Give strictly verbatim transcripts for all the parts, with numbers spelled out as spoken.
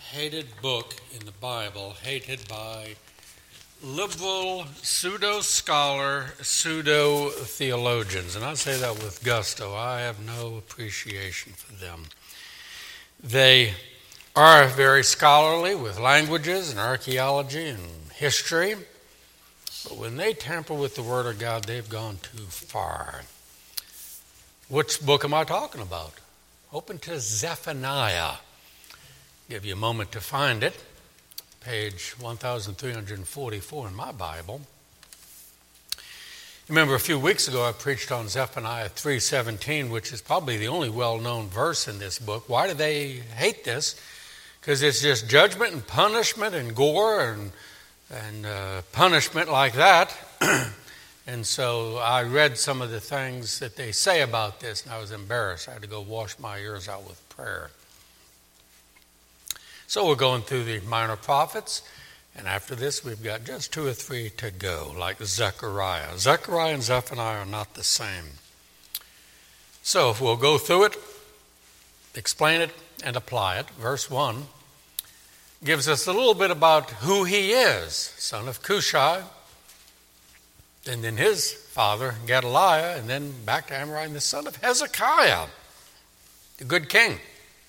hated book in the Bible, hated by liberal pseudo-scholar, pseudo-theologians. And I say that with gusto. I have no appreciation for them. They are very scholarly with languages and archaeology and history. But when they tamper with the Word of God, they've gone too far. Which book am I talking about? Open to Zephaniah. Give you a moment to find it. Page one thousand three hundred forty-four in my Bible. Remember a few weeks ago I preached on Zephaniah three seventeen, which is probably the only well-known verse in this book. Why do they hate this? Because it's just judgment and punishment and gore and, and uh, punishment like that. And so I read some of the things that they say about this, and I was embarrassed. I had to go wash my ears out with prayer. So we're going through the minor prophets, and after this we've got just two or three to go, like Zechariah. Zechariah and Zephaniah are not the same. So if we'll go through it, explain it, and apply it. Verse one gives us a little bit about who he is, son of Cushai, and then his father, Gedaliah, and then back to Amariah, the son of Hezekiah, the good king.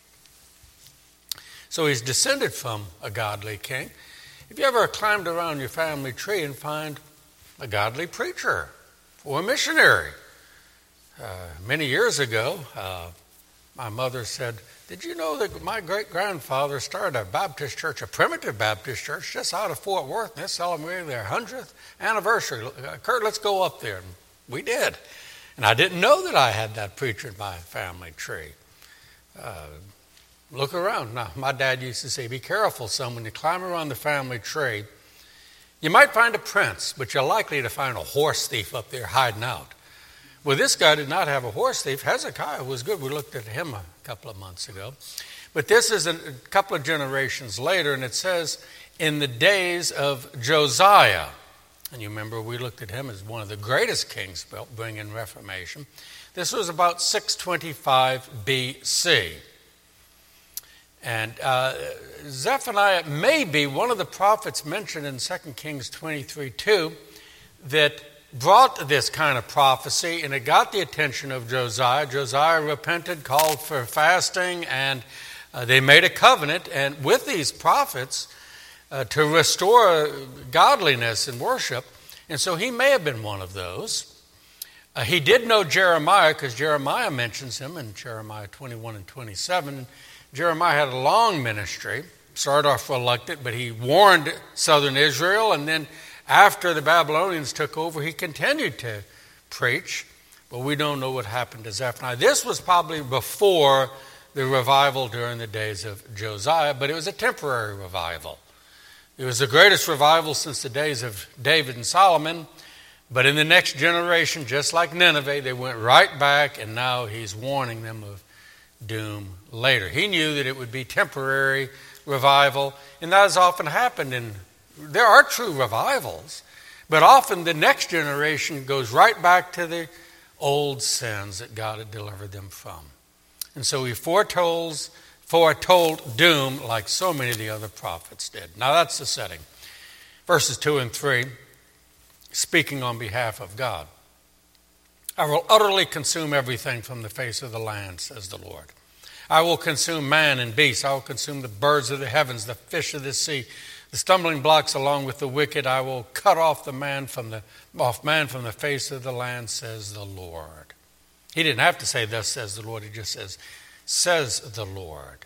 So he's descended from a godly king. Have you ever climbed around your family tree and find a godly preacher or a missionary? Uh, many years ago, uh, my mother said, did you know that my great-grandfather started a Baptist church, a primitive Baptist church, just out of Fort Worth, and they're celebrating their hundredth anniversary. Kurt, let's go up there. And we did. And I didn't know that I had that preacher in my family tree. Uh, look around. Now, my dad used to say, be careful, son, when you climb around the family tree, you might find a prince, but you're likely to find a horse thief up there hiding out. Well, this guy did not have a horse thief. Hezekiah was good. We looked at him a couple of months ago. But this is a couple of generations later, and it says, in the days of Josiah. And you remember we looked at him as one of the greatest kings bringing Reformation. This was about six twenty-five B C. And uh, Zephaniah may be one of the prophets mentioned in Second Kings twenty-three two that brought this kind of prophecy, and it got the attention of Josiah. Josiah repented, called for fasting, and uh, they made a covenant and with these prophets uh, to restore godliness and worship. And so he may have been one of those. Uh, he did know Jeremiah because Jeremiah mentions him in Jeremiah twenty-one and twenty-seven. Jeremiah had a long ministry, started off reluctant, but he warned southern Israel, and then after the Babylonians took over, he continued to preach, but we don't know what happened to Zephaniah. This was probably before the revival during the days of Josiah, but it was a temporary revival. It was the greatest revival since the days of David and Solomon, but in the next generation, just like Nineveh, they went right back, and now he's warning them of doom later. He knew that it would be temporary revival, and that has often happened in There are true revivals, but often the next generation goes right back to the old sins that God had delivered them from. And so he foretells, foretold doom like so many of the other prophets did. Now that's the setting. Verses two and three, speaking on behalf of God. I will utterly consume everything from the face of the land, says the Lord. I will consume man and beast. I will consume the birds of the heavens, the fish of the sea, the stumbling blocks along with the wicked. I will cut off the man from the off man from the face of the land, says the Lord. He didn't have to say, thus says the Lord. He just says, says the Lord.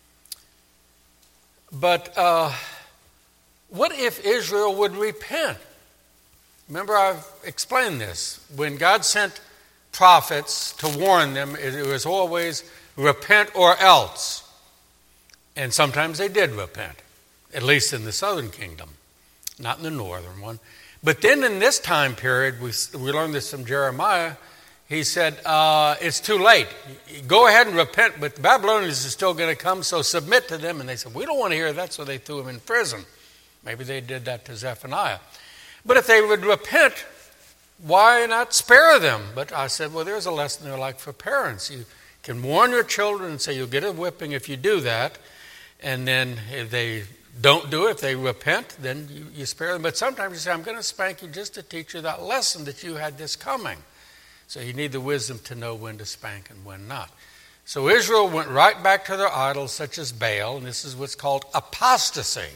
But uh, what if Israel would repent? Remember, I've explained this. When God sent prophets to warn them, it was always repent or else. And sometimes they did repent. At least in the southern kingdom, not in the northern one. But then in this time period, we, we learned this from Jeremiah, he said, uh, it's too late. Go ahead and repent, but the Babylonians are still going to come, so submit to them. And they said, we don't want to hear that, so they threw him in prison. Maybe they did that to Zephaniah. But if they would repent, why not spare them? But I said, well, there's a lesson there like for parents. You can warn your children and say you'll get a whipping if you do that. And then if they don't do it, if they repent, then you, you spare them. But sometimes you say, I'm going to spank you just to teach you that lesson that you had this coming. So you need the wisdom to know when to spank and when not. So Israel went right back to their idols such as Baal, and this is what's called apostasy.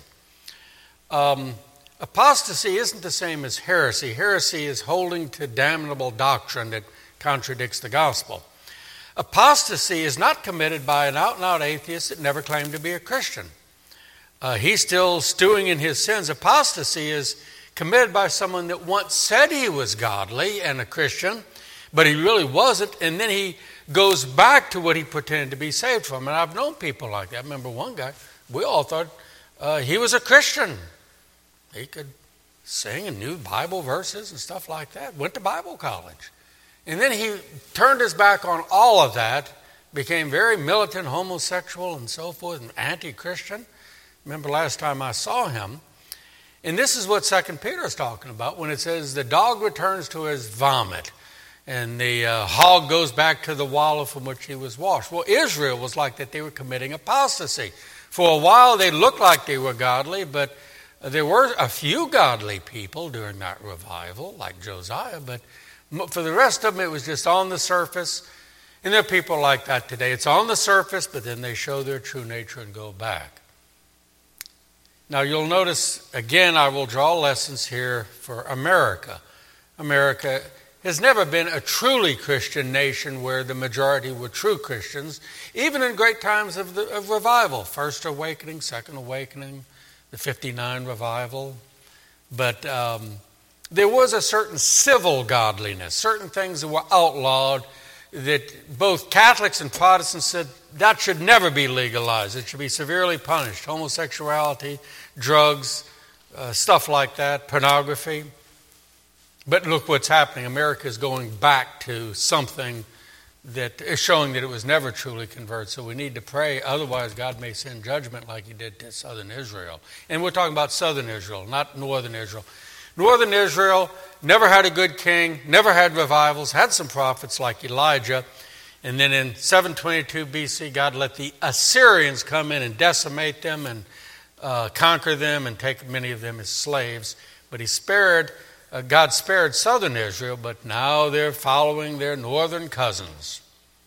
Um, apostasy isn't the same as heresy. Heresy is holding to damnable doctrine that contradicts the gospel. Apostasy is not committed by an out-and-out atheist that never claimed to be a Christian. Uh, he's still stewing in his sins. Apostasy is committed by someone that once said he was godly and a Christian, but he really wasn't, and then he goes back to what he pretended to be saved from. And I've known people like that. I remember one guy, we all thought uh, he was a Christian. He could sing and knew Bible verses and stuff like that, went to Bible college. And then he turned his back on all of that, became very militant, homosexual and so forth, and anti-Christian. Remember last time I saw him. And this is what Second Peter is talking about when it says, the dog returns to his vomit, and the uh, hog goes back to the wallow from which he was washed. Well, Israel was like that. They were committing apostasy. For a while, they looked like they were godly, but there were a few godly people during that revival, like Josiah, but for the rest of them, it was just on the surface. And there are people like that today. It's on the surface, but then they show their true nature and go back. Now, you'll notice, again, I will draw lessons here for America. America has never been a truly Christian nation where the majority were true Christians, even in great times of, the, of revival. First Awakening, Second Awakening, the fifty-nine revival. But um, there was a certain civil godliness, certain things that were outlawed that both Catholics and Protestants said that should never be legalized. It should be severely punished. Homosexuality, drugs, uh, stuff like that, pornography. But look what's happening. America is going back to something that is showing that it was never truly converted. So we need to pray. Otherwise, God may send judgment like he did to southern Israel. And we're talking about southern Israel, not northern Israel. Northern Israel never had a good king, never had revivals, had some prophets like Elijah. And then in seven twenty-two B C, God let the Assyrians come in and decimate them and uh, conquer them and take many of them as slaves. But he spared, uh, God spared southern Israel, but now they're following their northern cousins.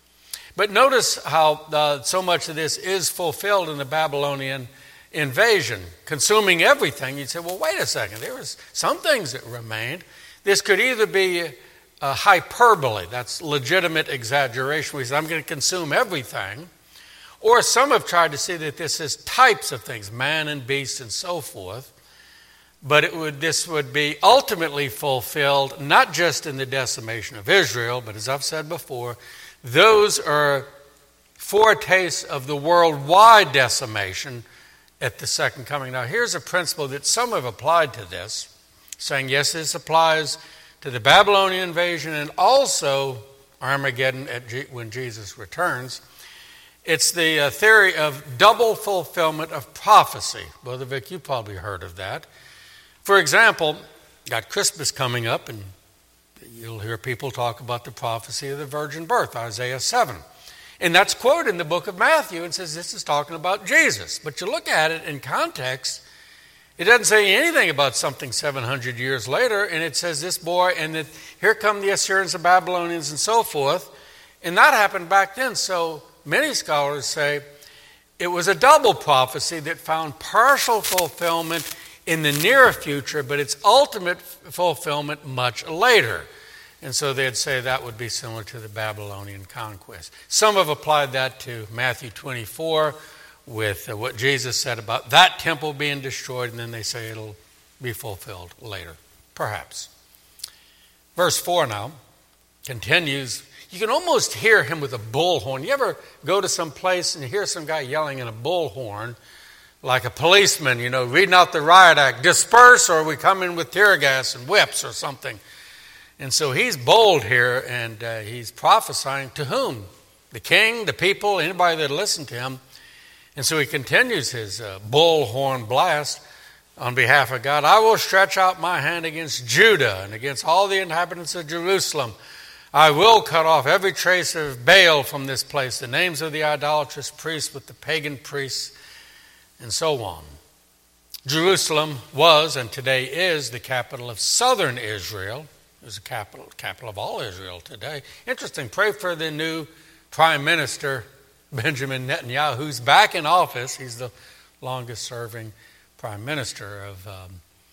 But notice how uh, so much of this is fulfilled in the Babylonian invasion, consuming everything. You'd say, well, wait a second, there was some things that remained. This could either be a hyperbole, that's legitimate exaggeration, which is I'm going to consume everything, or some have tried to say that this is types of things, man and beast and so forth, but it would this would be ultimately fulfilled not just in the decimation of Israel, but as I've said before, those are foretastes of the worldwide decimation at the second coming. Now, here's a principle that some have applied to this, saying, yes, this applies to the Babylonian invasion and also Armageddon at G- when Jesus returns. It's the uh, theory of double fulfillment of prophecy. Brother Vic, you probably heard of that. For example, got Christmas coming up, and you'll hear people talk about the prophecy of the virgin birth, Isaiah seven. And that's quoted in the book of Matthew and says this is talking about Jesus. But you look at it in context, it doesn't say anything about something seven hundred years later. And it says this boy, and that here come the Assyrians and Babylonians and so forth. And that happened back then. So many scholars say it was a double prophecy that found partial fulfillment in the near future, but its ultimate fulfillment much later. And so they'd say that would be similar to the Babylonian conquest. Some have applied that to Matthew twenty-four with uh, what Jesus said about that temple being destroyed, and then they say it'll be fulfilled later, perhaps. Verse four now continues. You can almost hear him with a bullhorn. You ever go to some place and you hear some guy yelling in a bullhorn, like a policeman, you know, reading out the riot act, disperse or we come in with tear gas and whips or something. And so he's bold here, and uh, he's prophesying to whom? The king, the people, anybody that listened to him. And so he continues his uh, bullhorn blast on behalf of God. I will stretch out my hand against Judah and against all the inhabitants of Jerusalem. I will cut off every trace of Baal from this place, the names of the idolatrous priests with the pagan priests. and so on. Jerusalem was and today is the capital of southern Israel. It was the capital, capital of all Israel today. Interesting, pray for the new Prime Minister, Benjamin Netanyahu, who's back in office. He's the longest serving Prime Minister of, um,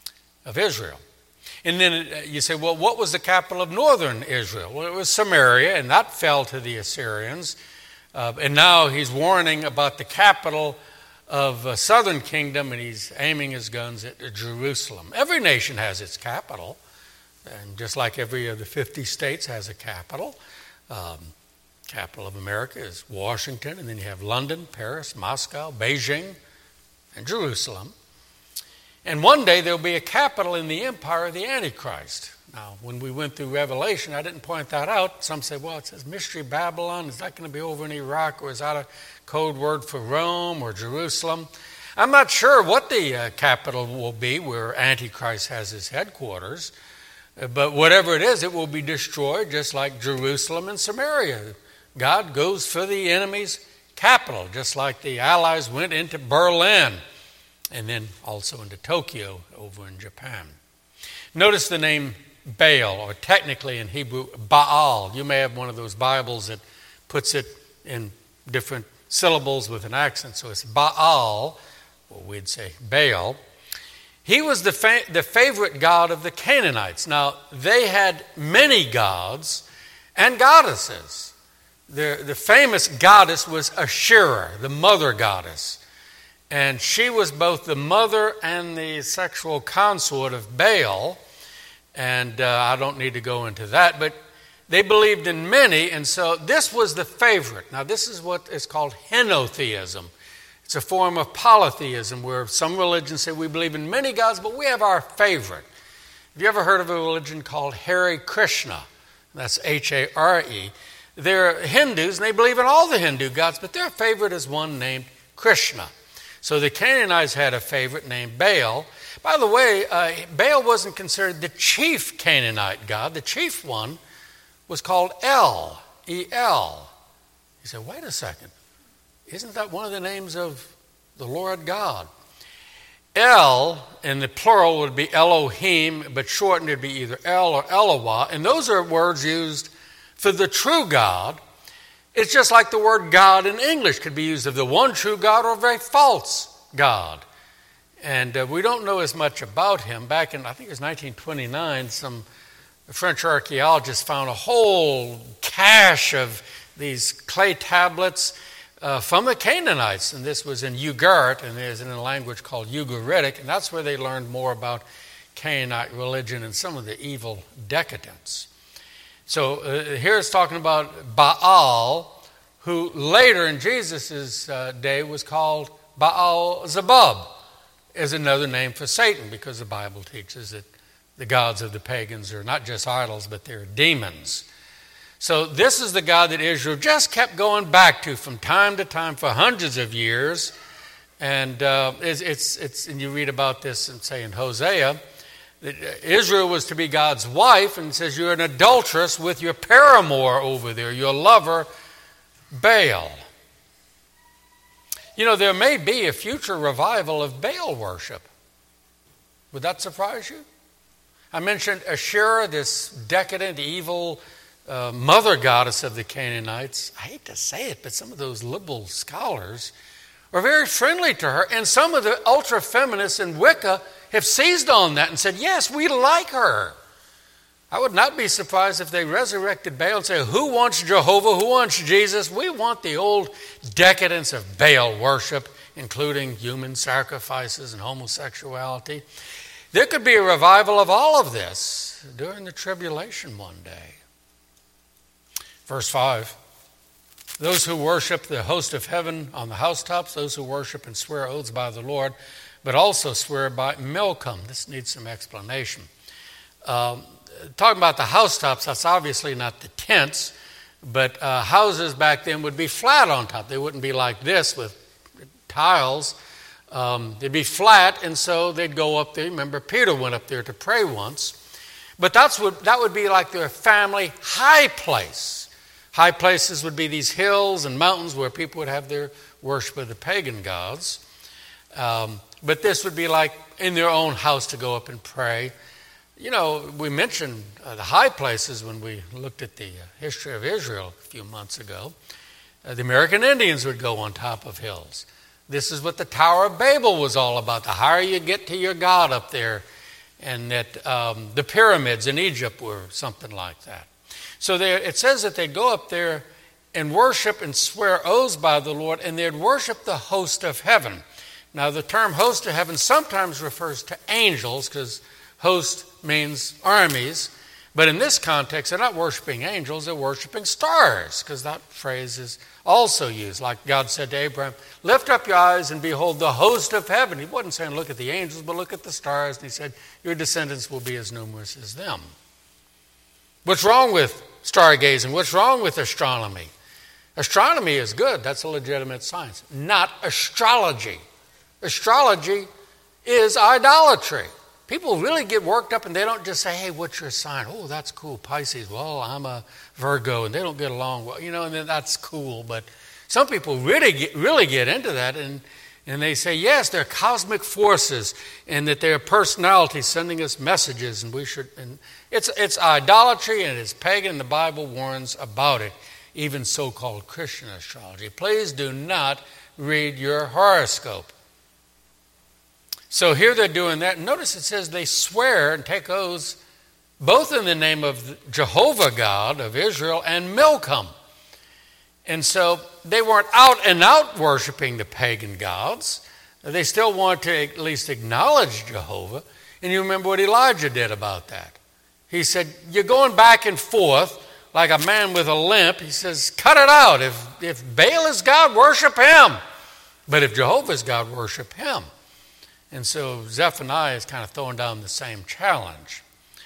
of Israel. And then you say, well, what was the capital of northern Israel? Well, it was Samaria, and that fell to the Assyrians. Uh, and now he's warning about the capital of a southern kingdom, and he's aiming his guns at Jerusalem. Every nation has its capital, and just like every of the fifty states has a capital. Um, capital of America is Washington, and then you have London, Paris, Moscow, Beijing, and Jerusalem. And one day there'll be a capital in the empire of the Antichrist. Now, when we went through Revelation, I didn't point that out. Some say, well, it says Mystery Babylon. Is that going to be over in Iraq, or is that a code word for Rome or Jerusalem? I'm not sure what the uh, capital will be where Antichrist has his headquarters. Uh, but whatever it is, it will be destroyed just like Jerusalem and Samaria. God goes for the enemy's capital, just like the Allies went into Berlin and then also into Tokyo over in Japan. Notice the name Baal, or technically in Hebrew, Baal. You may have one of those Bibles that puts it in different syllables with an accent, so it's Baal, or we'd say Baal. He was the, fa- the favorite god of the Canaanites. Now, they had many gods and goddesses. The, the famous goddess was Asherah, the mother goddess. And she was both the mother and the sexual consort of Baal. And uh, I don't need to go into that, but they believed in many, and so this was the favorite. Now, this is what is called henotheism. It's a form of polytheism where some religions say we believe in many gods, but we have our favorite. Have you ever heard of a religion called Hare Krishna? That's H A R E. They're Hindus, and they believe in all the Hindu gods, but their favorite is one named Krishna. So the Canaanites had a favorite named Baal. By the way, uh, Baal wasn't considered the chief Canaanite god. The chief one was called El, E L. You say, wait a second. Isn't that one of the names of the Lord God? El, in the plural, would be Elohim, but shortened it would be either El or Eloah. And those are words used for the true God. It's just like the word God in English could be used of the one true God or of a false God. And uh, we don't know as much about him. Back in, I think it was nineteen twenty-nine, some French archaeologists found a whole cache of these clay tablets uh, from the Canaanites. And this was in Ugarit, and there's in a language called Ugaritic. And that's where they learned more about Canaanite religion and some of the evil decadence. So uh, here it's talking about Baal, who later in Jesus' uh, day was called Baal-zebub, is another name for Satan, because the Bible teaches that the gods of the pagans are not just idols, but they're demons. So this is the God that Israel just kept going back to from time to time for hundreds of years. And uh, it's, it's, it's, and you read about this and say in Hosea, that Israel was to be God's wife, and it says you're an adulteress with your paramour over there, your lover, Baal. You know, there may be a future revival of Baal worship. Would that surprise you? I mentioned Asherah, this decadent, evil uh, mother goddess of the Canaanites. I hate to say it, but some of those liberal scholars are very friendly to her. And some of the ultra-feminists in Wicca have seized on that and said, yes, we like her. I would not be surprised if they resurrected Baal and say, who wants Jehovah? Who wants Jesus? We want the old decadence of Baal worship, including human sacrifices and homosexuality. There could be a revival of all of this during the tribulation one day. Verse five, those who worship the host of heaven on the housetops, those who worship and swear oaths by the Lord, but also swear by Milcom. This needs some explanation. Um, talking about the housetops, that's obviously not the tents, but uh, houses back then would be flat on top. They wouldn't be like this with tiles. Um, they'd be flat, and so they'd go up there. Remember, Peter went up there to pray once. But that's what, that would be like their family high place. High places would be these hills and mountains where people would have their worship of the pagan gods. Um, but this would be like in their own house to go up and pray. You know, we mentioned uh, the high places when we looked at the uh, history of Israel a few months ago. Uh, the American Indians would go on top of hills. This is what the Tower of Babel was all about. The higher you get to your God up there, and that um, the pyramids in Egypt were something like that. So there, it says that they'd go up there and worship and swear oaths by the Lord, and they'd worship the host of heaven. Now, the term host of heaven sometimes refers to angels, because host means armies. But in this context, they're not worshiping angels, they're worshiping stars, because that phrase is also used. Like God said to Abraham, lift up your eyes and behold the host of heaven. He wasn't saying look at the angels, but look at the stars. And he said, your descendants will be as numerous as them. What's wrong with stargazing? What's wrong with astronomy? Astronomy is good. That's a legitimate science. Not astrology. Astrology is idolatry. People really get worked up and they don't just say, hey, what's your sign? Oh, that's cool, Pisces. Well, I'm a Virgo, and they don't get along well. You know, and then that's cool. But some people really get, really get into that, and, and they say, yes, they're cosmic forces, and that they're personalities sending us messages, and we should. And it's, it's idolatry, and it's pagan. The Bible warns about it, even so-called Christian astrology. Please do not read your horoscope. So here they're doing that. Notice it says they swear and take oaths both in the name of Jehovah God of Israel and Milcom. And so they weren't out and out worshiping the pagan gods. They still want to at least acknowledge Jehovah. And you remember what Elijah did about that. He said, you're going back and forth like a man with a limp. He says, cut it out. If, if Baal is God, worship him. But if Jehovah is God, worship him. And so Zephaniah is kind of throwing down the same challenge.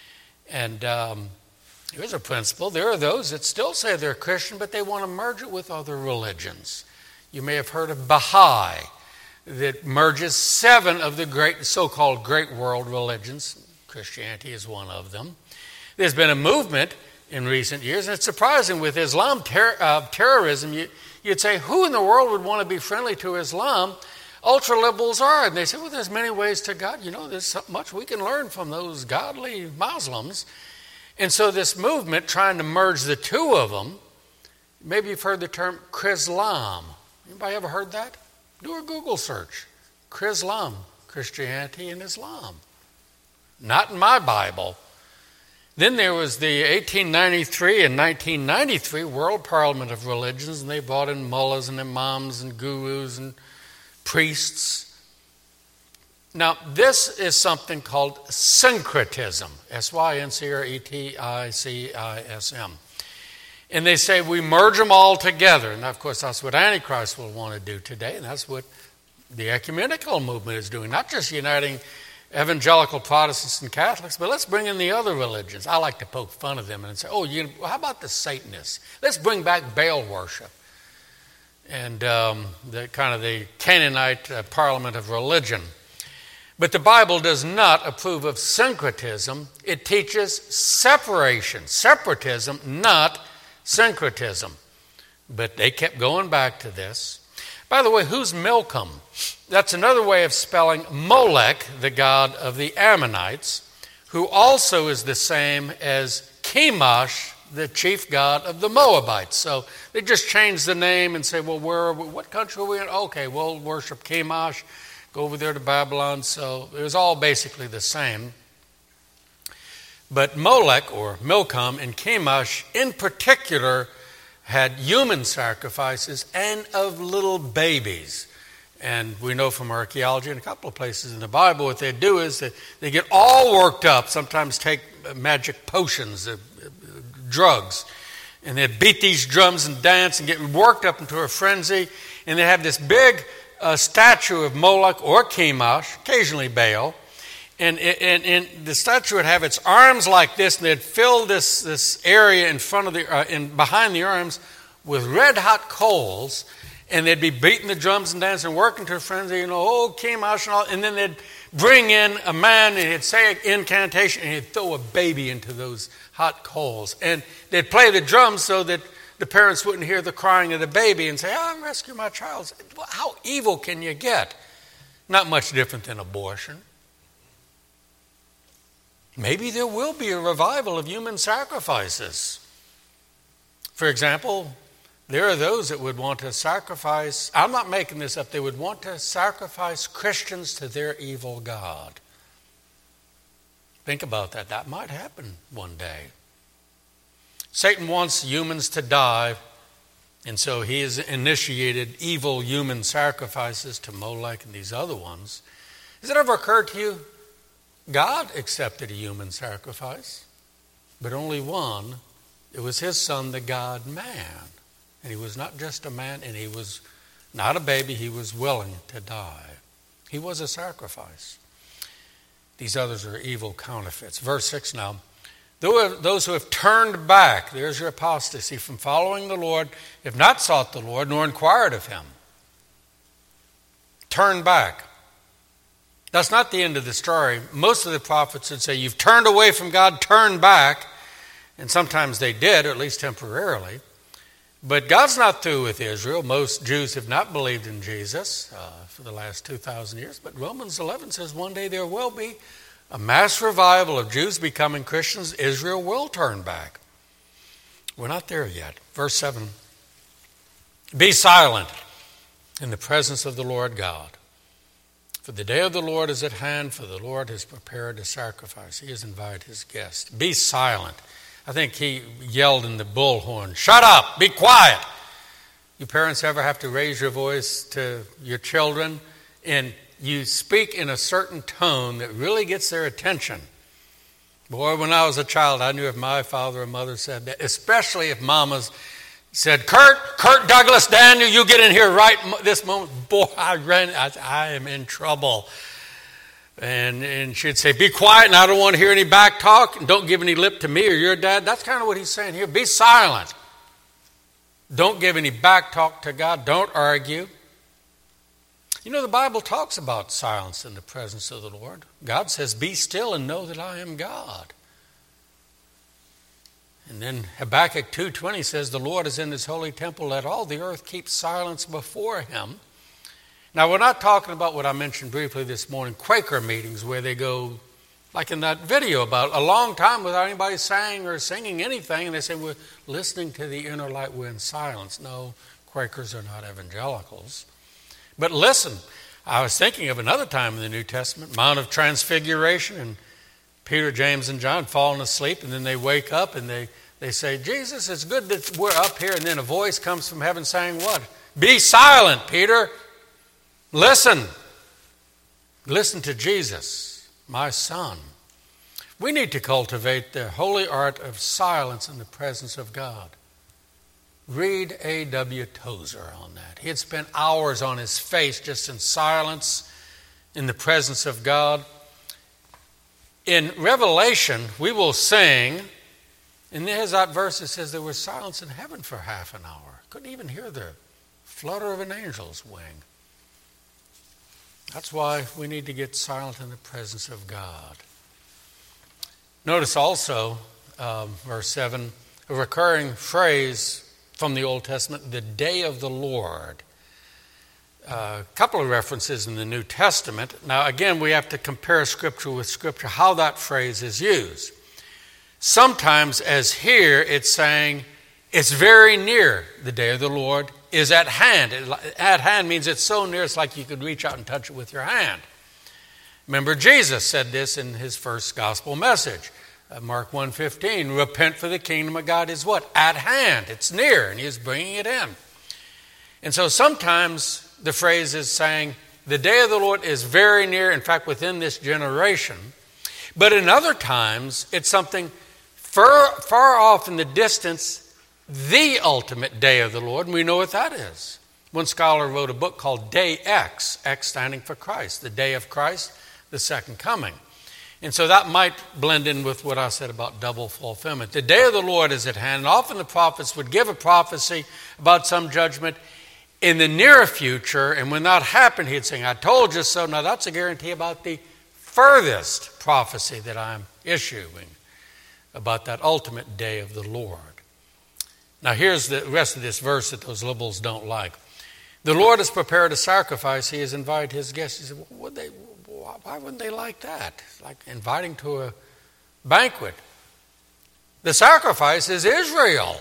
And um, here's a principle. There are those that still say they're Christian, but they want to merge it with other religions. You may have heard of Baha'i, that merges seven of the great, so-called great world religions. Christianity is one of them. There's been a movement in recent years, and it's surprising with Islam ter- uh, terrorism. You, you'd say, who in the world would want to be friendly to Islam? Ultra-liberals are. And they say, well, there's many ways to God. You know, there's so much we can learn from those godly Muslims. And so this movement, trying to merge the two of them, maybe you've heard the term Chrislam. Anybody ever heard that? Do a Google search. Chrislam, Christianity and Islam. Not in my Bible. Then there was the eighteen ninety-three and nineteen ninety-three World Parliament of Religions, and they brought in mullahs and imams and gurus and priests. Now, this is something called syncretism. S Y N C R E T I C I S M. And they say we merge them all together. And of course, that's what Antichrist will want to do today. And that's what the ecumenical movement is doing. Not just uniting evangelical Protestants and Catholics, but let's bring in the other religions. I like to poke fun of them and say, oh, you, how about the Satanists? Let's bring back Baal worship. And um, the kind of the Canaanite uh, parliament of religion. But the Bible does not approve of syncretism. It teaches separation, separatism, not syncretism. But they kept going back to this. By the way, who's Milcom? That's another way of spelling Molech, the god of the Ammonites, who also is the same as Chemosh, the chief god of the Moabites. So they just changed the name and say, well, where are we, what country are we in? Okay, we'll worship Chemosh, go over there to Babylon. So it was all basically the same. But Molech, or Milcom, and Chemosh in particular had human sacrifices and of little babies. And we know from archaeology and a couple of places in the Bible, what they do is that they get all worked up, sometimes take magic potions, uh, drugs, and they'd beat these drums and dance and get worked up into a frenzy. And they have this big uh, statue of Moloch or Chemosh, occasionally Baal. And, and, and the statue would have its arms like this, and they'd fill this, this area in front of the, uh, in, behind the arms with red hot coals. And they'd be beating the drums and dancing, working to a frenzy, you know, oh, Chemosh and all. And then they'd bring in a man and he'd say an incantation and he'd throw a baby into those hot coals. And they'd play the drums so that the parents wouldn't hear the crying of the baby and say, oh, rescue my child. How evil can you get? Not much different than abortion. Maybe there will be a revival of human sacrifices. For example, there are those that would want to sacrifice, I'm not making this up, they would want to sacrifice Christians to their evil god. Think about that. That might happen one day. Satan wants humans to die, and so he has initiated evil human sacrifices to Molech and these other ones. Has it ever occurred to you? God accepted a human sacrifice, but only one. It was his son, the God-man. And he was not just a man, and he was not a baby. He was willing to die. He was a sacrifice. These others are evil counterfeits. Verse six now. Those who have turned back, there's your apostasy, from following the Lord, have not sought the Lord, nor inquired of him. Turn back. That's not the end of the story. Most of the prophets would say, you've turned away from God, turn back. And sometimes they did, or at least temporarily. But God's not through with Israel. Most Jews have not believed in Jesus uh, for the last two thousand years. But Romans eleven says one day there will be a mass revival of Jews becoming Christians. Israel will turn back. We're not there yet. Verse seven. Be silent in the presence of the Lord God. For the day of the Lord is at hand, for the Lord has prepared a sacrifice. He has invited his guests. Be silent. I think he yelled in the bullhorn, shut up, be quiet. You parents ever have to raise your voice to your children and you speak in a certain tone that really gets their attention? Boy, when I was a child, I knew if my father or mother said that, especially if mamas said, Kurt, Kurt Douglas Daniel, you get in here right this moment. Boy, I ran, I, I am in trouble. And, and she'd say, be quiet, and I don't want to hear any back talk, and don't give any lip to me or your dad. That's kind of what he's saying here. Be silent. Don't give any back talk to God. Don't argue. You know, the Bible talks about silence in the presence of the Lord. God says, be still and know that I am God. And then Habakkuk two twenty says, the Lord is in his holy temple. Let all the earth keep silence before him. Now, we're not talking about what I mentioned briefly this morning, Quaker meetings where they go, like in that video, about a long time without anybody saying or singing anything. And they say, we're listening to the inner light, we're in silence. No, Quakers are not evangelicals. But listen, I was thinking of another time in the New Testament, Mount of Transfiguration, and Peter, James, and John falling asleep, and then they wake up and they, they say, Jesus, it's good that we're up here. And then a voice comes from heaven saying what? Be silent, Peter. Listen. Listen to Jesus, my son. We need to cultivate the holy art of silence in the presence of God. Read A W Tozer on that. He had spent hours on his face just in silence in the presence of God. In Revelation, we will sing, and there's that verse that says there was silence in heaven for half an hour. Couldn't even hear the flutter of an angel's wing. That's why we need to get silent in the presence of God. Notice also, um, verse seven, a recurring phrase from the Old Testament, the day of the Lord. Uh, a couple of references in the New Testament. Now, again, we have to compare Scripture with Scripture, how that phrase is used. Sometimes, as here, it's saying, it's very near. The day of the Lord is at hand. At hand means it's so near, it's like you could reach out and touch it with your hand. Remember, Jesus said this in his first gospel message. Uh, Mark one fifteen, repent for the kingdom of God is what? At hand. It's near, and he is bringing it in. And so sometimes the phrase is saying, the day of the Lord is very near, in fact, within this generation. But in other times, it's something far, far off in the distance, the ultimate day of the Lord, and we know what that is. One scholar wrote a book called Day X, X standing for Christ, the day of Christ, the second coming. And so that might blend in with what I said about double fulfillment. The day of the Lord is at hand, and often the prophets would give a prophecy about some judgment in the near future, and when that happened, he'd say, I told you so. Now that's a guarantee about the furthest prophecy that I'm issuing about that ultimate day of the Lord. Now here's the rest of this verse that those liberals don't like. The Lord has prepared a sacrifice. He has invited his guests. He said, well, would they, why wouldn't they like that? It's like inviting to a banquet. The sacrifice is Israel.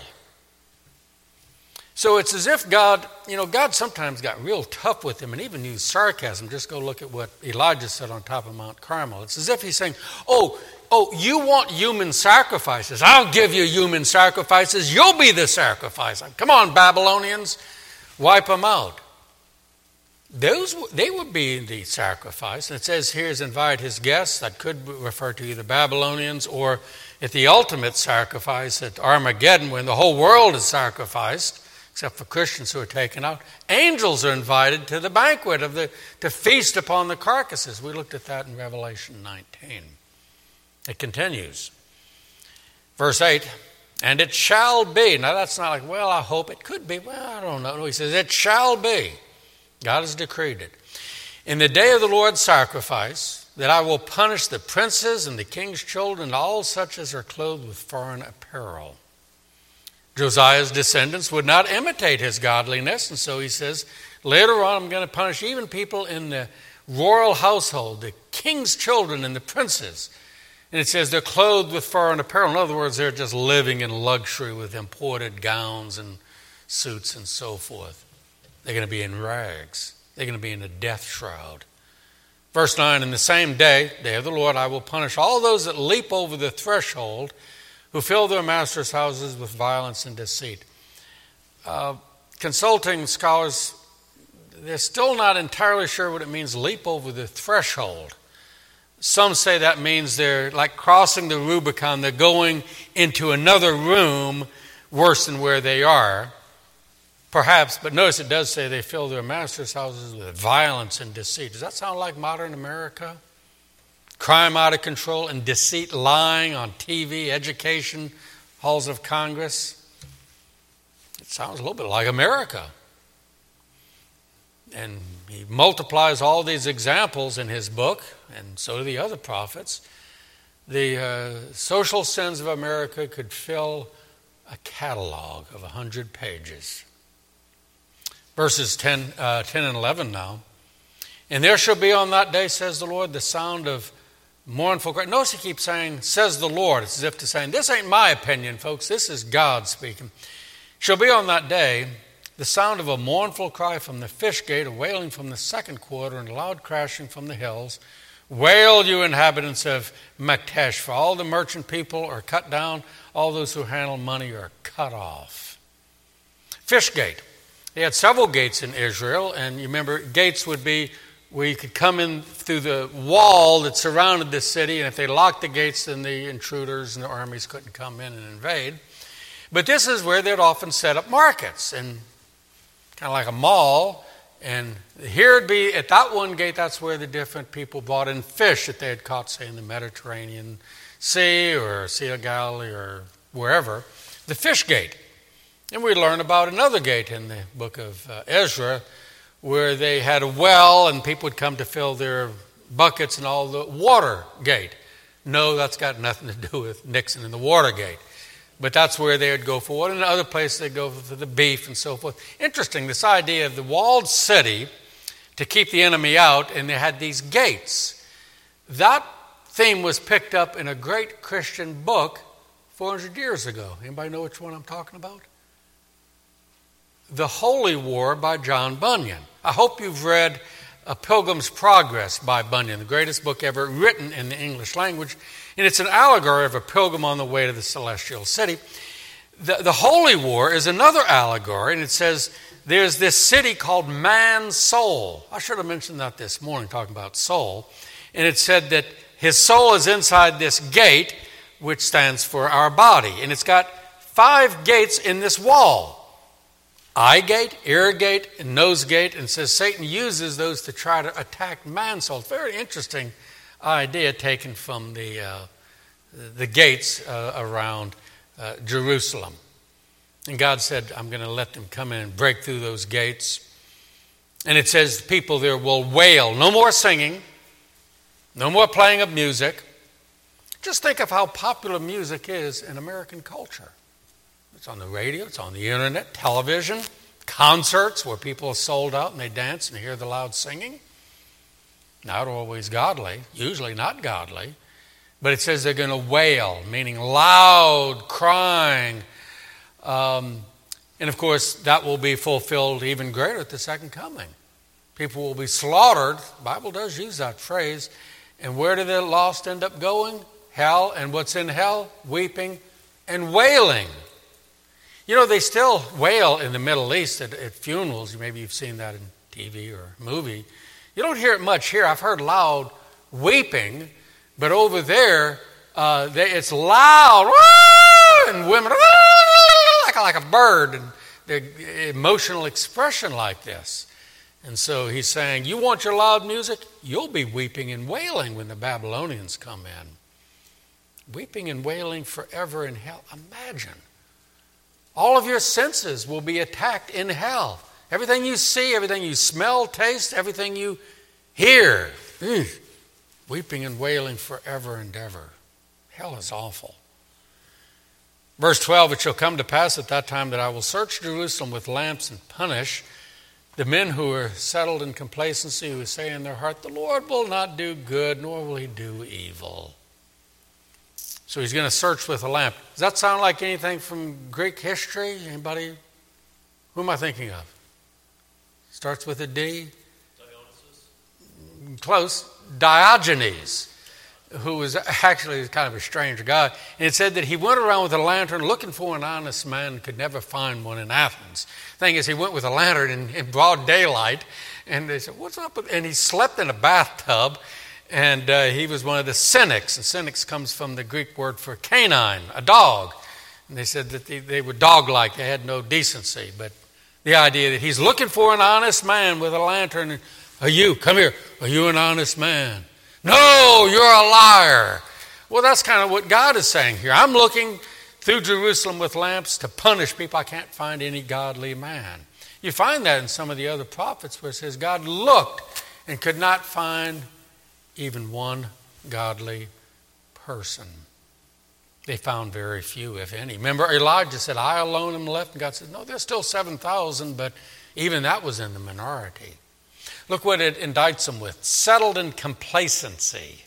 So it's as if God, you know, God sometimes got real tough with him and even used sarcasm. Just go look at what Elijah said on top of Mount Carmel. It's as if he's saying, oh, oh, you want human sacrifices. I'll give you human sacrifices. You'll be the sacrifice. Come on, Babylonians, wipe them out. Those, they would be the sacrifice. And it says here, he's invited his guests. That could refer to either Babylonians or at the ultimate sacrifice at Armageddon when the whole world is sacrificed, except for Christians who are taken out. Angels are invited to the banquet of the to feast upon the carcasses. We looked at that in Revelation nineteen. It continues. Verse eight, and it shall be. Now that's not like, well, I hope it could be. Well, I don't know. No, he says, it shall be. God has decreed it. In the day of the Lord's sacrifice, that I will punish the princes and the king's children and all such as are clothed with foreign apparel. Josiah's descendants would not imitate his godliness, and so he says, later on I'm going to punish even people in the royal household, the king's children and the princes. And it says they're clothed with foreign apparel. In other words, they're just living in luxury with imported gowns and suits and so forth. They're going to be in rags. They're going to be in a death shroud. Verse nine, in the same day, day of the Lord, I will punish all those that leap over the threshold, who fill their masters' houses with violence and deceit. Uh, consulting scholars, they're still not entirely sure what it means, leap over the threshold. Some say that means they're like crossing the Rubicon. They're going into another room worse than where they are. Perhaps, but notice it does say they fill their masters' houses with violence and deceit. Does that sound like modern America? Crime out of control and deceit, lying on T V, education, halls of Congress. It sounds a little bit like America. And he multiplies all these examples in his book, and so do the other prophets. The uh, social sins of America could fill a catalog of one hundred pages. Verses ten, uh, ten and eleven now. And there shall be on that day, says the Lord, the sound of mournful cry. Notice he keeps saying, says the Lord. It's as if to saying, this ain't my opinion, folks. This is God speaking. Shall be on that day the sound of a mournful cry from the fish gate, a wailing from the second quarter, and a loud crashing from the hills. Wail, you inhabitants of Maktesh, for all the merchant people are cut down. All those who handle money are cut off. Fish gate. They had several gates in Israel, and you remember gates would be where you could come in through the wall that surrounded the city, and if they locked the gates, then the intruders and the armies couldn't come in and invade. But this is where they'd often set up markets, and kind of like a mall, and here it'd be, at that one gate, that's where the different people brought in fish that they had caught, say, in the Mediterranean Sea or Sea of Galilee or wherever, the fish gate. And we learn about another gate in the book of uh, Ezra, where they had a well and people would come to fill their buckets and all the water gate. No, that's got nothing to do with Nixon and the water gate. But that's where they would go for water. And other places they'd go for the beef and so forth. Interesting, this idea of the walled city to keep the enemy out, and they had these gates. That theme was picked up in a great Christian book four hundred years ago. Anybody know which one I'm talking about? The Holy War by John Bunyan. I hope you've read A Pilgrim's Progress by Bunyan, the greatest book ever written in the English language. And it's an allegory of a pilgrim on the way to the celestial city. The, the Holy War is another allegory, and it says there's this city called Man's Soul. I should have mentioned that this morning, talking about soul. And it said that his soul is inside this gate, which stands for our body. And it's got five gates in this wall. Eye gate, ear gate, and nose gate, and says Satan uses those to try to attack man's soul. Very interesting idea taken from the uh, the gates uh, around uh, Jerusalem. And God said, I'm going to let them come in and break through those gates. And it says people there will wail. No more singing. No more playing of music. Just think of how popular music is in American culture. It's on the radio, it's on the internet, television, concerts where people are sold out and they dance and hear the loud singing. Not always godly, usually not godly. But it says they're going to wail, meaning loud crying. Um, and of course, that will be fulfilled even greater at the second coming. People will be slaughtered. The Bible does use that phrase. And where do the lost end up going? Hell. And what's in hell? Weeping and wailing. You know, they still wail in the Middle East at, at funerals. Maybe you've seen that in T V or movie. You don't hear it much here. I've heard loud weeping, but over there, uh, they, it's loud, and women like, like a bird, and the emotional expression like this. And so he's saying, you want your loud music? You'll be weeping and wailing when the Babylonians come in. Weeping and wailing forever in hell. Imagine. All of your senses will be attacked in hell. Everything you see, everything you smell, taste, everything you hear. Mm. Weeping and wailing forever and ever. Hell is awful. Verse twelve, it shall come to pass at that time that I will search Jerusalem with lamps and punish the men who are settled in complacency, who say in their heart, the Lord will not do good, nor will he do evil. So he's going to search with a lamp. Does that sound like anything from Greek history? Anybody? Who am I thinking of? Starts with a D? Dionysus? Close. Diogenes, who was actually kind of a strange guy. And it said that he went around with a lantern looking for an honest man and could never find one in Athens. Thing is, he went with a lantern in, in broad daylight, and they said, what's up with... And he slept in a bathtub, and uh, he was one of the cynics. And cynics comes from the Greek word for canine, a dog. And they said that they, they were dog-like, they had no decency. But the idea that he's looking for an honest man with a lantern. And, are you, come here, are you an honest man? No, you're a liar. Well, that's kind of what God is saying here. I'm looking through Jerusalem with lamps to punish people. I can't find any godly man. You find that in some of the other prophets where it says God looked and could not find even one godly person. They found very few, if any. Remember, Elijah said, I alone am left. And God said, no, there's still seven thousand, but even that was in the minority. Look what it indicts them with. Settled in complacency.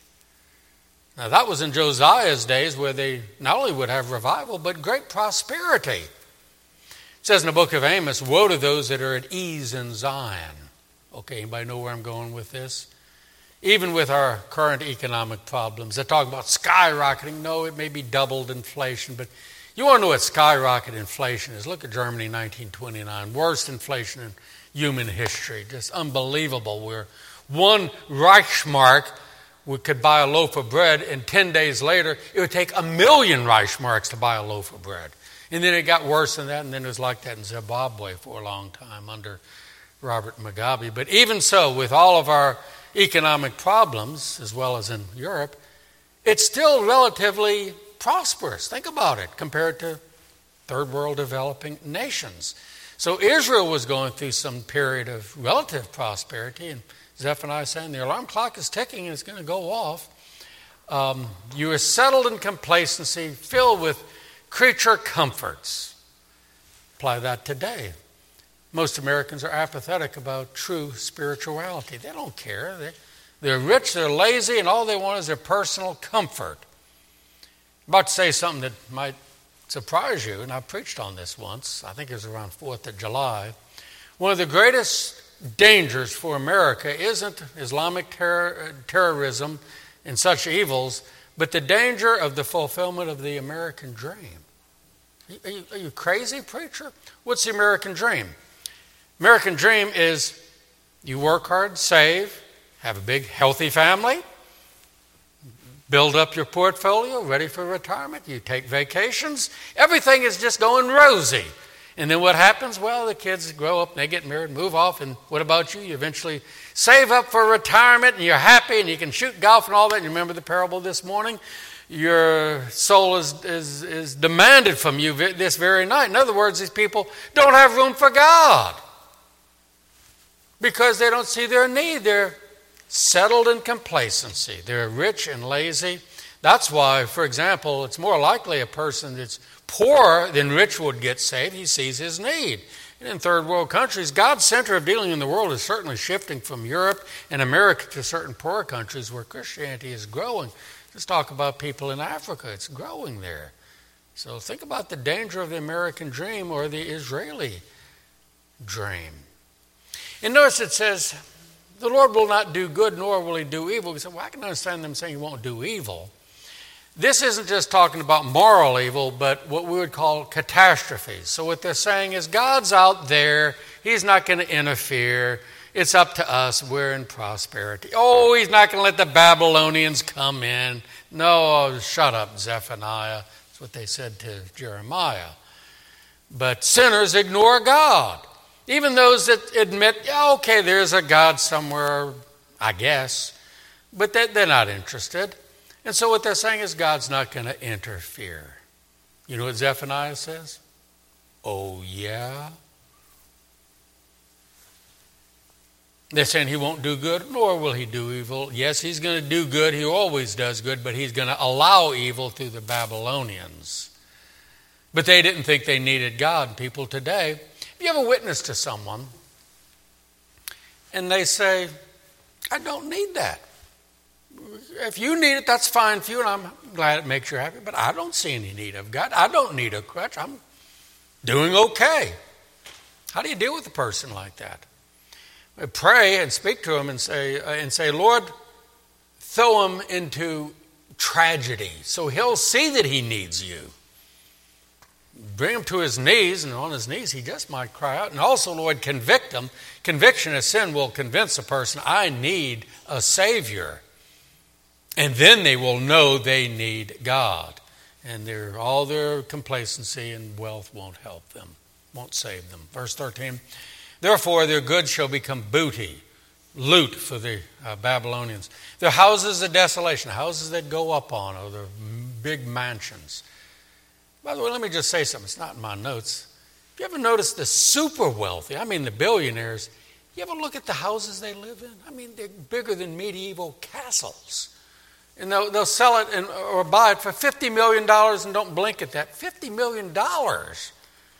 Now, that was in Josiah's days where they not only would have revival, but great prosperity. It says in the book of Amos, woe to those that are at ease in Zion. Okay, anybody know where I'm going with this? Even with our current economic problems, they talk about skyrocketing. No, it may be doubled inflation, but you want to know what skyrocket inflation is? Look at Germany nineteen twenty-nine, worst inflation in human history. Just unbelievable, where one Reichsmark could buy a loaf of bread, and ten days later, it would take a million Reichsmarks to buy a loaf of bread. And then it got worse than that, and then it was like that in Zimbabwe for a long time under Robert Mugabe. But even so, with all of our economic problems, as well as in Europe, it's still relatively prosperous. Think about it, compared to third world developing nations. So Israel was going through some period of relative prosperity, and Zephaniah is saying the alarm clock is ticking and it's going to go off. Um, you are settled in complacency, filled with creature comforts. Apply that today. Most Americans are apathetic about true spirituality. They don't care. They, they're rich, they're lazy, and all they want is their personal comfort. I'm about to say something that might surprise you, and I preached on this once. I think it was around fourth of July. One of the greatest dangers for America isn't Islamic terror, terrorism and such evils, but the danger of the fulfillment of the American dream. Are you, are you crazy, preacher? What's the American dream? American dream is you work hard, save, have a big, healthy family, build up your portfolio, ready for retirement. You take vacations. Everything is just going rosy. And then what happens? Well, the kids grow up and they get married, move off. And what about you? You eventually save up for retirement and you're happy and you can shoot golf and all that. And you remember the parable this morning? Your soul is, is, is demanded from you this very night. In other words, these people don't have room for God because they don't see their need. They're settled in complacency. They're rich and lazy. That's why, for example, it's more likely a person that's poor than rich would get saved. He sees his need. And in third world countries, God's center of dealing in the world is certainly shifting from Europe and America to certain poor countries where Christianity is growing. Let's talk about people in Africa. It's growing there. So think about the danger of the American dream or the Israeli dream. And notice it says, the Lord will not do good, nor will he do evil. We say, well, I can understand them saying he won't do evil. This isn't just talking about moral evil, but what we would call catastrophes. So what they're saying is God's out there. He's not going to interfere. It's up to us. We're in prosperity. Oh, he's not going to let the Babylonians come in. No, shut up, Zephaniah. That's what they said to Jeremiah. But sinners ignore God. Even those that admit, yeah, okay, there's a God somewhere, I guess. But they, they're not interested. And so what they're saying is God's not going to interfere. You know what Zephaniah says? Oh, yeah? They're saying he won't do good, nor will he do evil. Yes, he's going to do good. He always does good, but he's going to allow evil through the Babylonians. But they didn't think they needed God. People today, if you ever witness to someone and they say, I don't need that. If you need it, that's fine for you, and I'm glad it makes you happy, but I don't see any need of God. I don't need a crutch. I'm doing okay. How do you deal with a person like that? Pray and speak to him and say, uh, and say, Lord, throw him into tragedy so he'll see that he needs you. Bring him to his knees, and on his knees he just might cry out. And also, Lord, convict him. Conviction of sin will convince a person, I need a Savior. And then they will know they need God. And their, all their complacency and wealth won't help them, won't save them. Verse thirteen, therefore their goods shall become booty, loot for the uh, Babylonians. Their houses of desolation, houses that go up on, or their big mansions. By the way, let me just say something. It's not in my notes. Have you ever noticed the super wealthy, I mean the billionaires, you ever look at the houses they live in? I mean, they're bigger than medieval castles. And they'll, they'll sell it and, or buy it for fifty million dollars and don't blink at that. fifty million dollars.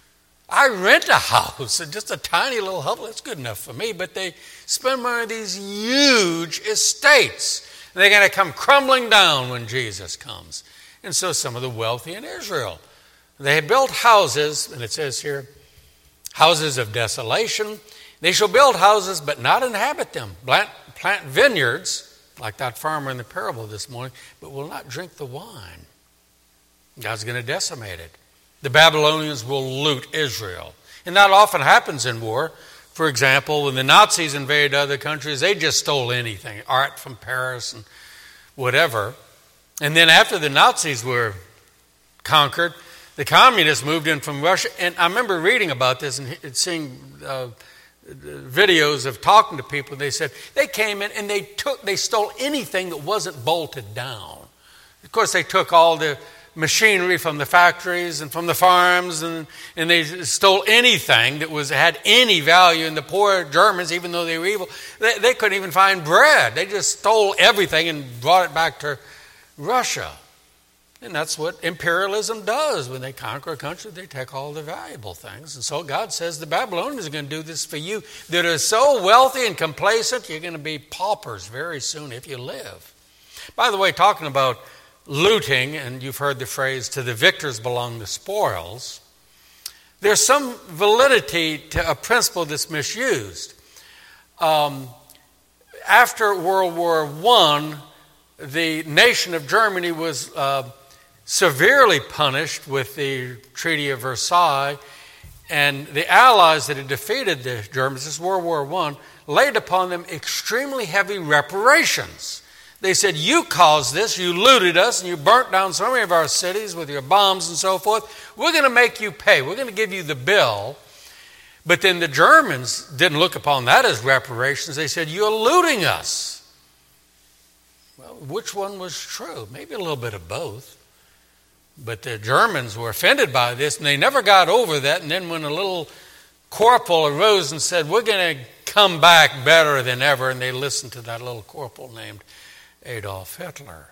I rent a house, just a tiny little hovel. That's good enough for me. But they spend money on these huge estates. And they're going to come crumbling down when Jesus comes. And so some of the wealthy in Israel, they built houses, and it says here, houses of desolation. They shall build houses, but not inhabit them. Plant, plant vineyards, like that farmer in the parable this morning, but will not drink the wine. God's going to decimate it. The Babylonians will loot Israel. And that often happens in war. For example, when the Nazis invaded other countries, they just stole anything, art from Paris and whatever. And then after the Nazis were conquered, the communists moved in from Russia. And I remember reading about this and seeing uh, videos of talking to people. They said they came in and they took, they stole anything that wasn't bolted down. Of course, they took all the machinery from the factories and from the farms, and, and they stole anything that was had any value. And the poor Germans, even though they were evil, they, they couldn't even find bread. They just stole everything and brought it back to Russia. And that's what imperialism does. When they conquer a country, they take all the valuable things. And so God says the Babylonians are going to do this for you that are so wealthy and complacent, you're going to be paupers very soon if you live. By the way, talking about looting, and you've heard the phrase, to the victors belong the spoils, there's some validity to a principle that's misused. Um, after World War One, the nation of Germany was uh, severely punished with the Treaty of Versailles, and the Allies that had defeated the Germans, this is World War One, laid upon them extremely heavy reparations. They said, you caused this, you looted us, and you burnt down so many of our cities with your bombs and so forth. We're going to make you pay. We're going to give you the bill. But then the Germans didn't look upon that as reparations. They said, you're looting us. Well, which one was true? Maybe a little bit of both. But the Germans were offended by this, and they never got over that. And then when a little corporal arose and said, we're going to come back better than ever, and they listened to that little corporal named Adolf Hitler.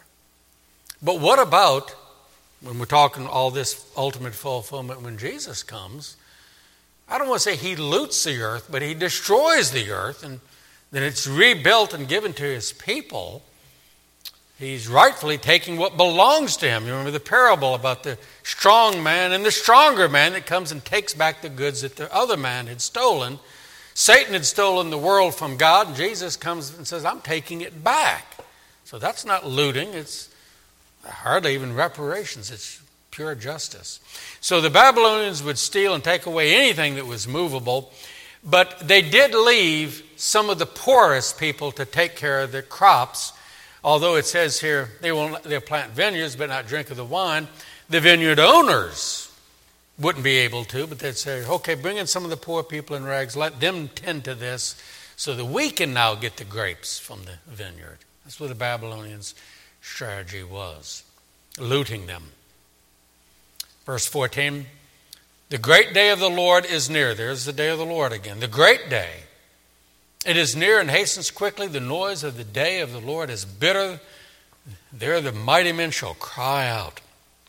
But what about, when we're talking all this ultimate fulfillment when Jesus comes, I don't want to say he loots the earth, but he destroys the earth, and then it's rebuilt and given to his people. He's rightfully taking what belongs to him. You remember the parable about the strong man and the stronger man that comes and takes back the goods that the other man had stolen. Satan had stolen the world from God, and Jesus comes and says, I'm taking it back. So that's not looting. It's hardly even reparations. It's pure justice. So the Babylonians would steal and take away anything that was movable, but they did leave some of the poorest people to take care of their crops. Although it says here they will they'll plant vineyards but not drink of the wine, the vineyard owners wouldn't be able to, but they'd say, okay, bring in some of the poor people in rags, let them tend to this so that we can now get the grapes from the vineyard. That's what the Babylonians' strategy was, looting them. Verse fourteen, the great day of the Lord is near. There's the day of the Lord again. The great day. It is near and hastens quickly. The noise of the day of the Lord is bitter. There the mighty men shall cry out.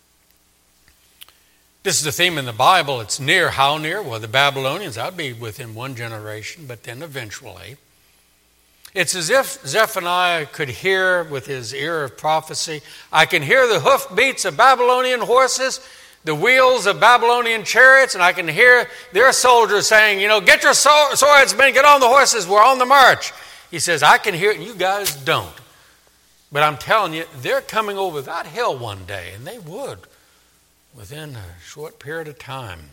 This is the theme in the Bible. It's near. How near? Well, the Babylonians, that would be within one generation, but then eventually. It's as if Zephaniah could hear with his ear of prophecy, I can hear the hoof beats of Babylonian horses, the wheels of Babylonian chariots, and I can hear their soldiers saying, you know, get your swords, men, get on the horses, we're on the march. He says, I can hear it, and you guys don't. But I'm telling you, they're coming over that hill one day, and they would within a short period of time.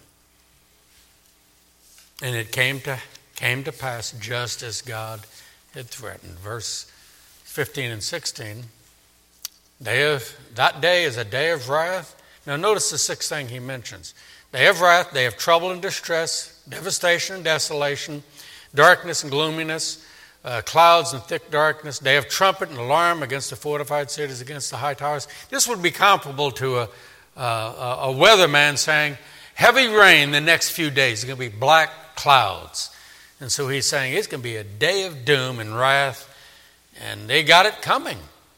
And it came to, came to pass just as God had threatened. Verse fifteen and sixteen, day of, that day is a day of wrath. Now notice the sixth thing he mentions. Day of wrath, day of trouble and distress, devastation and desolation, darkness and gloominess, uh, clouds and thick darkness, day of trumpet and alarm against the fortified cities, against the high towers. This would be comparable to a, uh, a weatherman saying, heavy rain the next few days. It's going to be black clouds. And so he's saying it's going to be a day of doom and wrath, and they got it coming.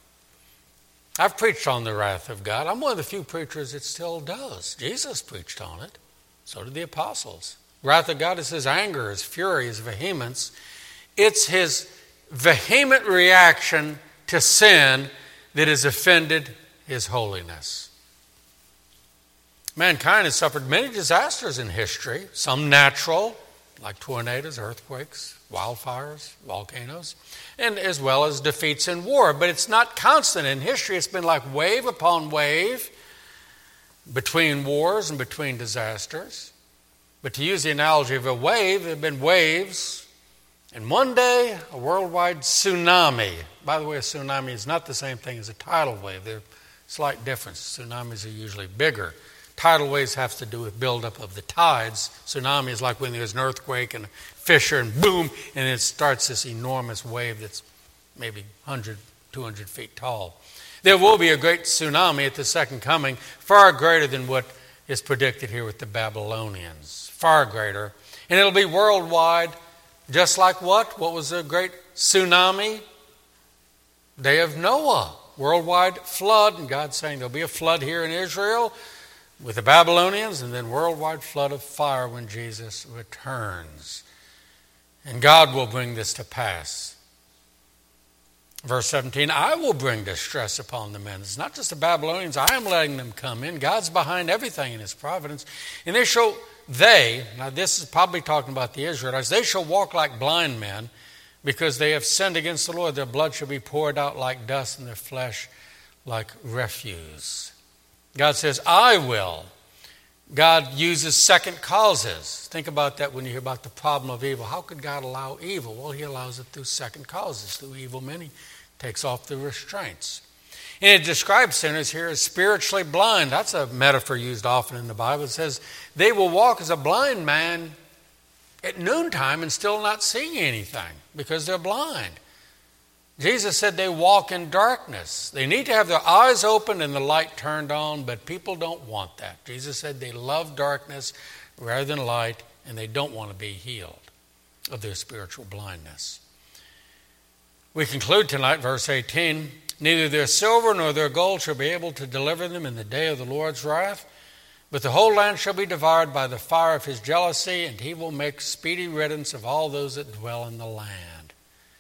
I've preached on the wrath of God. I'm one of the few preachers that still does. Jesus preached on it. So did the apostles. Wrath of God is his anger, his fury, his vehemence. It's his vehement reaction to sin that has offended his holiness. Mankind has suffered many disasters in history, some natural, like tornadoes, earthquakes, wildfires, volcanoes, and as well as defeats in war. But it's not constant in history. It's been like wave upon wave between wars and between disasters. But to use the analogy of a wave, there have been waves, and one day a worldwide tsunami. By the way, a tsunami is not the same thing as a tidal wave. There's a slight difference. Tsunamis are usually bigger. Tidal waves have to do with buildup of the tides. Tsunami is like when there's an earthquake and a fissure and boom, and it starts this enormous wave that's maybe one hundred, two hundred feet tall. There will be a great tsunami at the second coming, far greater than what is predicted here with the Babylonians. Far greater. And it'll be worldwide, just like what? What was the great tsunami? Day of Noah. Worldwide flood. And God's saying there'll be a flood here in Israel with the Babylonians, and then worldwide flood of fire when Jesus returns. And God will bring this to pass. Verse seventeen, I will bring distress upon the men. It's not just the Babylonians. I am letting them come in. God's behind everything in his providence. And they shall, they, now this is probably talking about the Israelites, they shall walk like blind men because they have sinned against the Lord. Their blood shall be poured out like dust and their flesh like refuse. God says, I will. God uses second causes. Think about that when you hear about the problem of evil. How could God allow evil? Well, he allows it through second causes. Through evil men, he takes off the restraints. And it describes sinners here as spiritually blind. That's a metaphor used often in the Bible. It says, they will walk as a blind man at noontime and still not seeing anything because they're blind. Jesus said they walk in darkness. They need to have their eyes open and the light turned on, but people don't want that. Jesus said they love darkness rather than light, and they don't want to be healed of their spiritual blindness. We conclude tonight, verse eighteen, neither their silver nor their gold shall be able to deliver them in the day of the Lord's wrath, But the whole land shall be devoured by the fire of his jealousy, and he will make speedy riddance of all those that dwell in the land.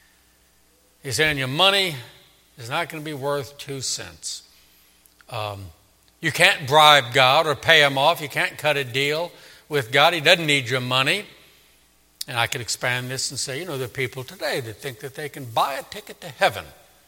He's saying your money is not going to be worth two cents. Um, you can't bribe God or pay him off. You can't cut a deal with God. He doesn't need your money. And I could expand this and say, you know, there are people today that think that they can buy a ticket to heaven.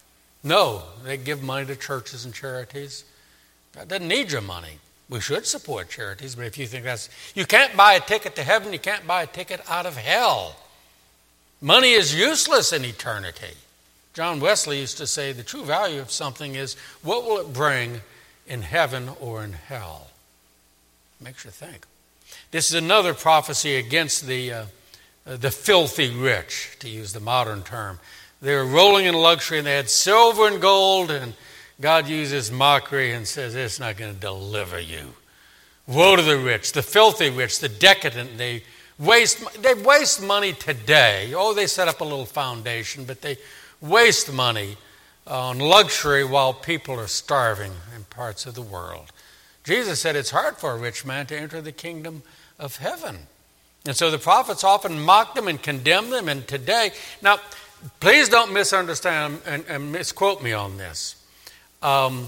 No, they give money to churches and charities. God doesn't need your money. We should support charities, but if you think that's... You can't buy a ticket to heaven. You can't buy a ticket out of hell. Money is useless in eternity. John Wesley used to say the true value of something is what will it bring in heaven or in hell? Makes you think. This is another prophecy against the uh, the filthy rich, to use the modern term. They were rolling in luxury and they had silver and gold, and God uses mockery and says it's not going to deliver you. Woe to the rich, the filthy rich, the decadent. They waste they waste money today. Oh, they set up a little foundation, but they waste money on luxury while people are starving in parts of the world. Jesus said it's hard for a rich man to enter the kingdom of heaven. And so the prophets often mock them and condemn them. And today, now, please don't misunderstand and, and misquote me on this. Um,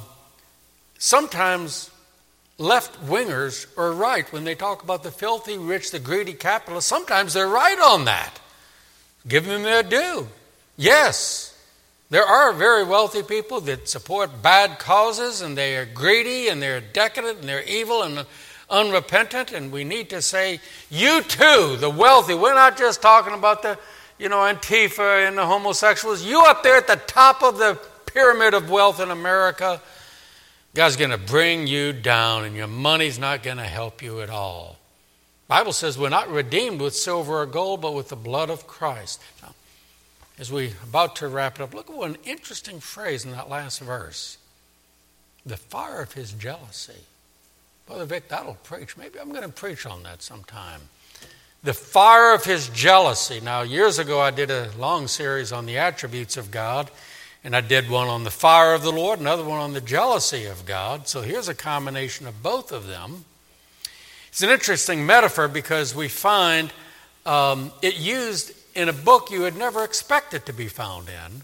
sometimes left-wingers are right when they talk about the filthy rich, the greedy capitalists. Sometimes they're right on that. Give them their due. Yes, there are very wealthy people that support bad causes, and they are greedy, and they're decadent, and they're evil, and unrepentant, and we need to say, you too, the wealthy. We're not just talking about the, you know, Antifa and the homosexuals. You up there at the top of the pyramid of wealth in America, God's going to bring you down, and your money's not going to help you at all. The Bible says we're not redeemed with silver or gold, but with the blood of Christ. Now, as we're about to wrap it up, look at one interesting phrase in that last verse. The fire of his jealousy. Brother Vic, that'll preach. Maybe I'm going to preach on that sometime. The fire of his jealousy. Now, years ago, I did a long series on the attributes of God, and I did one on the fire of the Lord, another one on the jealousy of God. So here's a combination of both of them. It's an interesting metaphor because we find um, it used in a book you would never expect it to be found in,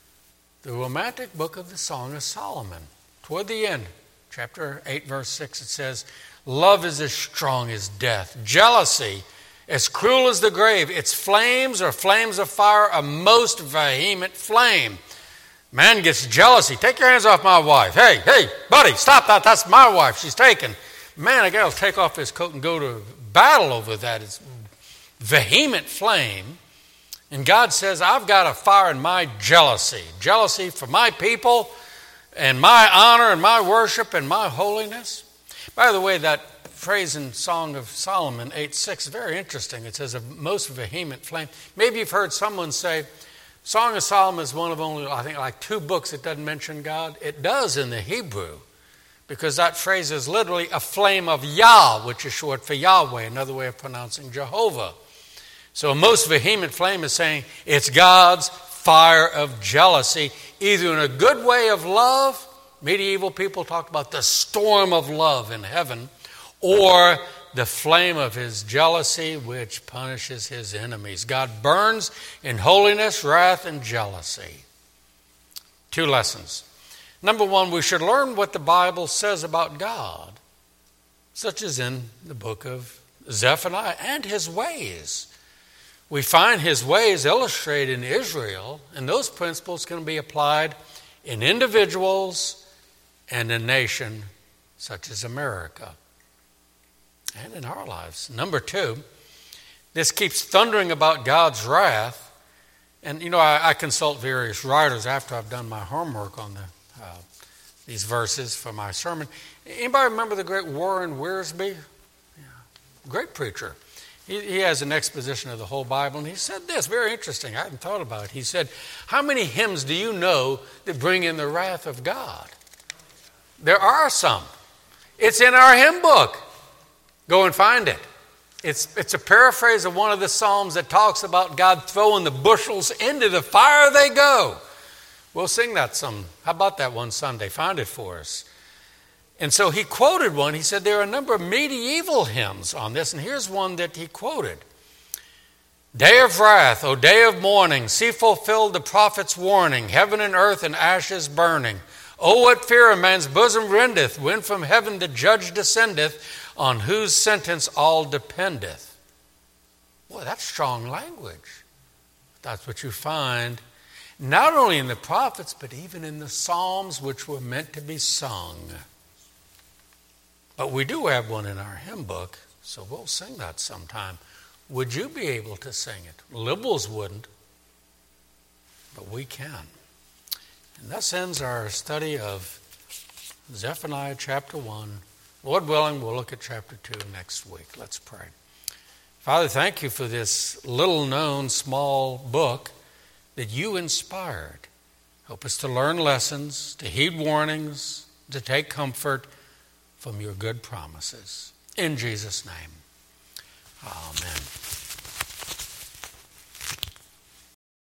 the romantic book of the Song of Solomon. Toward the end, chapter eight, verse six, it says, love is as strong as death. Jealousy, as cruel as the grave. Its flames are flames of fire, a most vehement flame. Man gets jealousy. Take your hands off my wife. Hey, hey, buddy, stop that. That's my wife. She's taken. Man, a guy will take off his coat and go to battle over that. It's vehement flame. And God says, I've got a fire in my jealousy. Jealousy for my people and my honor and my worship and my holiness. By the way, that phrase in Song of Solomon eight six is very interesting. It says a most vehement flame. Maybe you've heard someone say, Song of Solomon is one of only, I think, like two books that doesn't mention God. It does in the Hebrew, because that phrase is literally a flame of Yah, which is short for Yahweh, another way of pronouncing Jehovah. So a most vehement flame is saying it's God's fire of jealousy, either in a good way of love, medieval people talked about the storm of love in heaven, or the flame of his jealousy, which punishes his enemies. God burns in holiness, wrath, and jealousy. Two lessons. Number one, we should learn what the Bible says about God, such as in the book of Zephaniah, and his ways. We find his ways illustrated in Israel, and those principles can be applied in individuals and a nation such as America, and in our lives. Number two, this keeps thundering about God's wrath. And, you know, I, I consult various writers after I've done my homework on the, uh, these verses for my sermon. Anybody remember the great Warren Wiersbe? Yeah. Great preacher. He, he has an exposition of the whole Bible, and he said this, very interesting. I hadn't thought about it. He said, how many hymns do you know that bring in the wrath of God? There are some. It's in our hymn book. Go and find it. It's, it's a paraphrase of one of the Psalms that talks about God throwing the bushels into the fire they go. We'll sing that some. How about that one Sunday? Find it for us. And so he quoted one. He said there are a number of medieval hymns on this, and here's one that he quoted. Day of wrath, O day of mourning, see fulfilled the prophet's warning, heaven and earth in ashes burning. O what fear a man's bosom rendeth, when from heaven the judge descendeth, on whose sentence all dependeth. Boy, that's strong language. That's what you find not only in the prophets, but even in the Psalms, which were meant to be sung. But we do have one in our hymn book, so we'll sing that sometime. Would you be able to sing it? Liberals wouldn't, but we can. And thus ends our study of Zephaniah chapter one. Lord willing, we'll look at chapter two next week. Let's pray. Father, thank you for this little-known, small book that you inspired. Help us to learn lessons, to heed warnings, to take comfort from your good promises. In Jesus' name, amen.